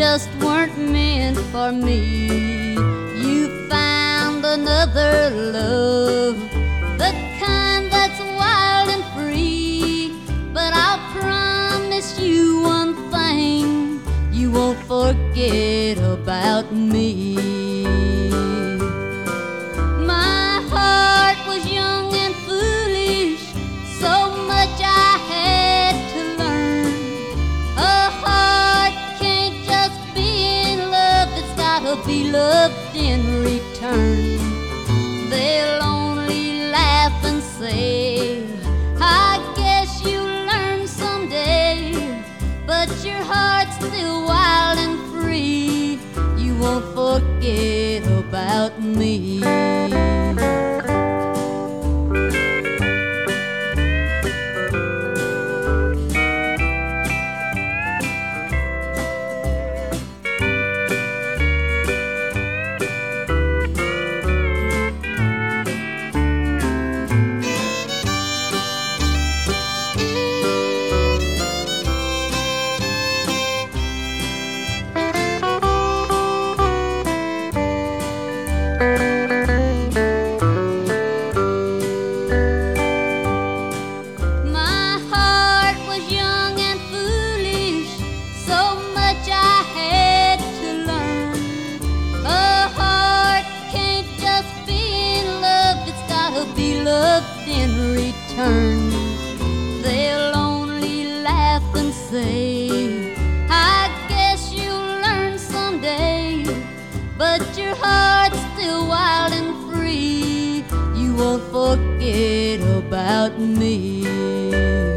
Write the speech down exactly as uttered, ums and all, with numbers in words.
just weren't meant for me. You found another love, the kind that's wild and free. But I'll promise you one thing, you won't forget about me. My heart was young and foolish, so much I had to learn. A heart can't just be in love, it's gotta be loved in return. They'll only laugh and say, I guess you'll learn someday. But your heart's still wild and free, you won't forget about me. Loved in return. They'll only laugh and say, I guess you'll learn someday. But your heart's still wild and free, you won't forget about me.